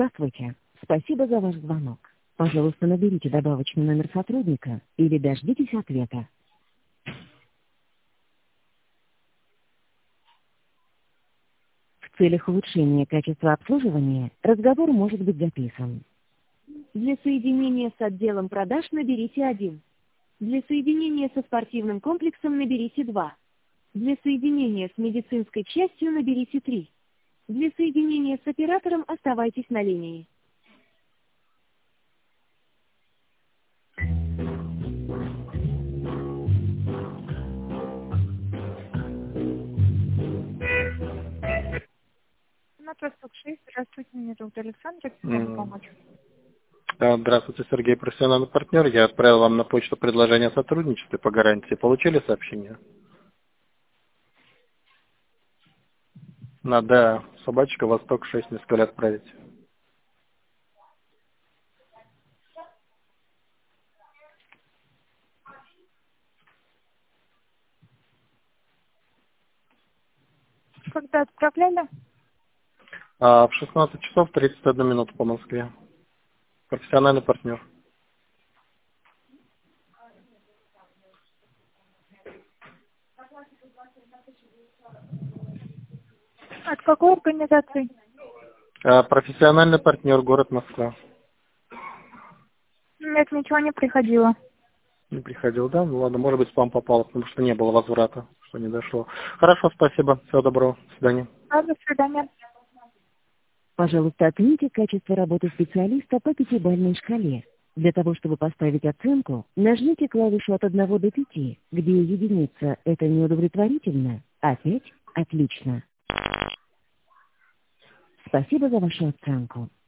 Здравствуйте. Спасибо за ваш звонок. Пожалуйста, наберите добавочный номер сотрудника или дождитесь ответа. В целях улучшения качества обслуживания разговор может быть записан. Для соединения с отделом продаж наберите 1. Для соединения со спортивным комплексом наберите 2. Для соединения с медицинской частью наберите 3. Для соединения с оператором оставайтесь на линии. На Восток 6. Здравствуйте, меня зовут Александра. Как могу помочь? Здравствуйте, Сергей, профессиональный партнер. Я отправил вам на почту предложение о сотрудничестве по гарантии. Получили сообщение? Надо собачка Восток 6 мне сказали отправить. Когда отправляли? В 16 часов 31 минуту по Москве. Профессиональный партнер. От какой организации? Профессиональный партнер, город Москва. Нет, ничего не приходило. Не приходил, да? Ну ладно, может быть, спам попало, потому что не было возврата, что не дошло. Хорошо, спасибо. Всего доброго. До свидания. До свидания. Пожалуйста, оцените качество работы специалиста по пятибалльной шкале. Для того, чтобы поставить оценку, нажмите клавишу от 1 до 5, где единица– это неудовлетворительно, а 5– отлично. Спасибо за вашу оценку.